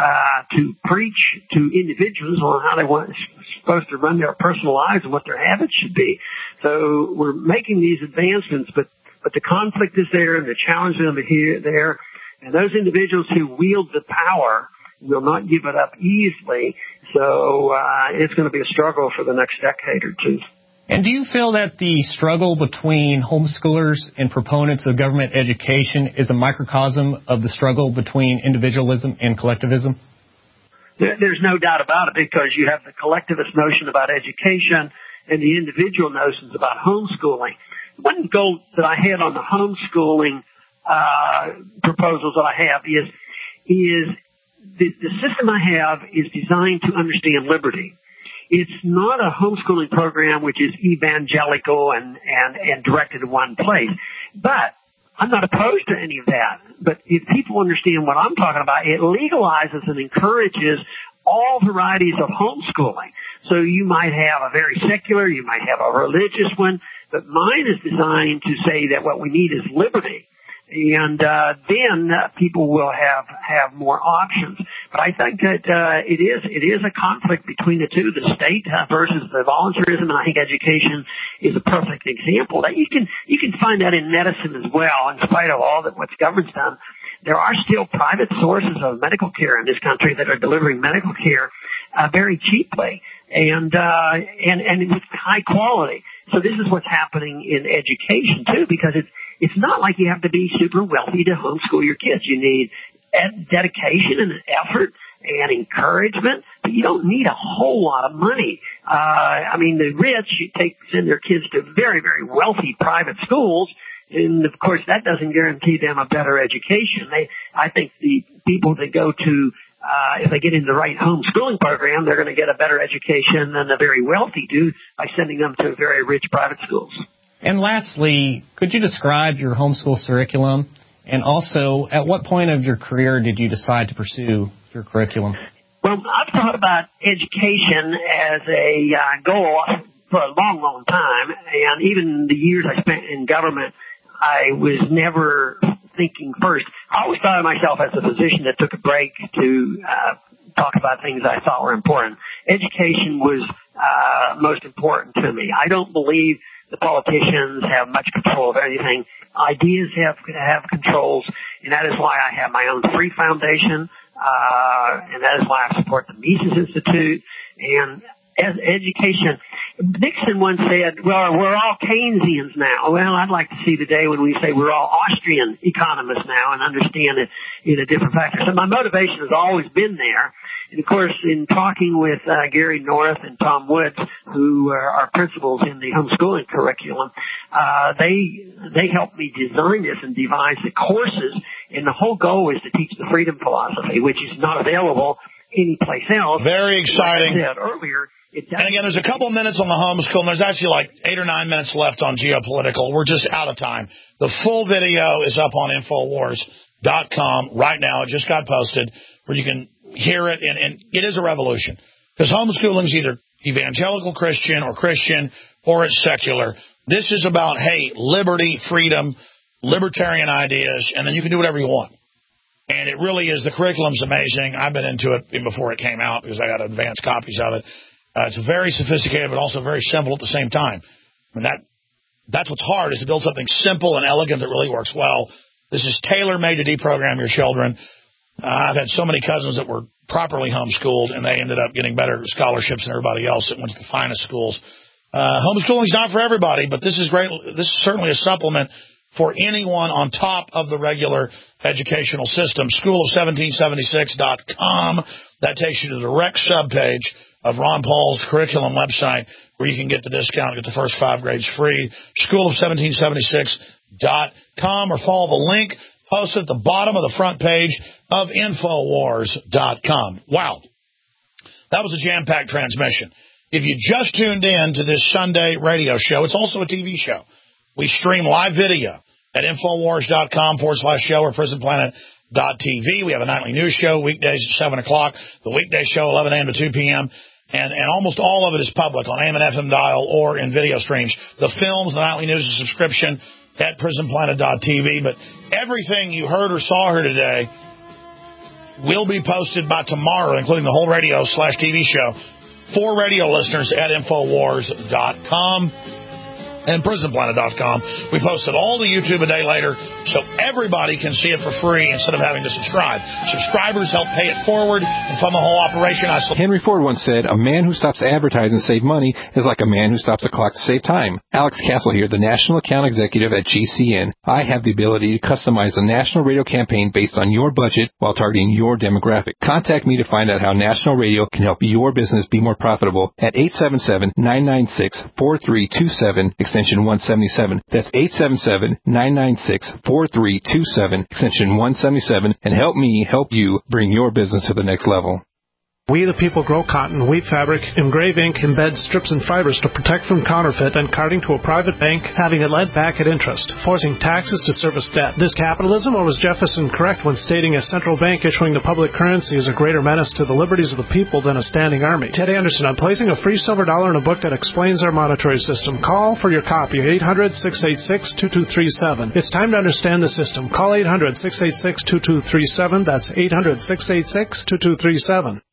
to preach to individuals on how they supposed to run their personal lives and what their habits should be. So we're making these advancements, but the conflict is there, and the challenge is there, and those individuals who wield the power will not give it up easily. So it's going to be a struggle for the next decade or two. And do you feel that the struggle between homeschoolers and proponents of government education is a microcosm of the struggle between individualism and collectivism? There's no doubt about it, because you have the collectivist notion about education and the individual notions about homeschooling. One goal that I had on the homeschooling proposals that I have is the system I have is designed to understand liberty. It's not a homeschooling program which is evangelical and directed in one place. But I'm not opposed to any of that. But if people understand what I'm talking about, it legalizes and encourages all varieties of homeschooling. So you might have a very secular, you might have a religious one, but mine is designed to say that what we need is liberty. And then people will have more options. But I think that it is a conflict between the two, the state versus the voluntarism, and I think education is a perfect example. That you can find that in medicine as well. In spite of all that what the government's done, there are still private sources of medical care in this country that are delivering medical care very cheaply and with high quality. So this is what's happening in education too, because it's not like you have to be super wealthy to homeschool your kids. You need dedication and effort and encouragement, but you don't need a whole lot of money. I mean, the rich send their kids to very, very wealthy private schools, and of course that doesn't guarantee them a better education. I think the people that go to if they get in the right homeschooling program, they're going to get a better education than the very wealthy do by sending them to very rich private schools. And lastly, could you describe your homeschool curriculum? And also, at what point of your career did you decide to pursue your curriculum? Well, I've thought about education as a goal for a long, long time. And even the years I spent in government, I was never thinking first. I always thought of myself as a physician that took a break to talk about things I thought were important. Education was most important to me. I don't believe the politicians have much control of anything. Ideas have controls, and that is why I have my own free foundation, and that is why I support the Mises Institute. And as education, Nixon once said, well, we're all Keynesians now. Well, I'd like to see the day when we say we're all Austrian economists now and understand it in a different factor. So my motivation has always been there. And of course, in talking with Gary North and Tom Woods, who are principals in the homeschooling curriculum, they helped me design this and devise the courses. And the whole goal is to teach the freedom philosophy, which is not available anyplace else. Very exciting. Like I said earlier. And again, there's a couple of minutes on the homeschool, and there's actually like 8 or 9 minutes left on geopolitical. We're just out of time. The full video is up on Infowars.com right now. It just got posted where you can hear it, and it is a revolution. Because homeschooling is either evangelical Christian, or it's secular. This is about, hey, liberty, freedom, libertarian ideas, and then you can do whatever you want. And it really is. The curriculum's amazing. I've been into it even before it came out because I got advanced copies of it. It's very sophisticated, but also very simple at the same time. And that's what's hard, is to build something simple and elegant that really works well. This is tailor-made to deprogram your children. I've had so many cousins that were properly homeschooled, and they ended up getting better scholarships than everybody else that went to the finest schools. Homeschooling is not for everybody, but this is great. This is certainly a supplement for anyone on top of the regular educational system. School of1776.com. That takes you to the direct subpage of Ron Paul's curriculum website, where you can get the discount, get the first 5 grades free. School of1776.com, or follow the link posted at the bottom of the front page of Infowars.com. Wow. That was a jam-packed transmission. If you just tuned in to this Sunday radio show, it's also a TV show. We stream live video at Infowars.com/show or PrisonPlanet.tv. We have a nightly news show, weekdays at 7 o'clock, the weekday show, 11 a.m. to 2 p.m., and almost all of it is public on AM and FM dial or in video streams. The films, the nightly news, is subscription at PrisonPlanet.tv. But everything you heard or saw here today will be posted by tomorrow, including the whole radio/TV show, for radio listeners at Infowars.com and PrisonPlanet.com. We posted all to YouTube a day later, so everybody can see it for free instead of having to subscribe. Subscribers help pay it forward and fund the whole operation. Henry Ford once said, a man who stops advertising to save money is like a man who stops a clock to save time. Alex Castle here, the National Account Executive at GCN. I have the ability to customize a national radio campaign based on your budget while targeting your demographic. Contact me to find out how national radio can help your business be more profitable at 877-996-4327, extension 177. That's 877-996-4327, extension 177, and help me help you bring your business to the next level. We the people grow cotton, weave fabric, engrave ink, embed strips and fibers to protect from counterfeit and carting to a private bank, having it lent back at interest, forcing taxes to service debt. This capitalism, or was Jefferson correct when stating a central bank issuing the public currency is a greater menace to the liberties of the people than a standing army? Teddy Anderson, I'm placing a free silver dollar in a book that explains our monetary system. Call for your copy, 800-686-2237. It's time to understand the system. Call 800-686-2237. That's 800-686-2237.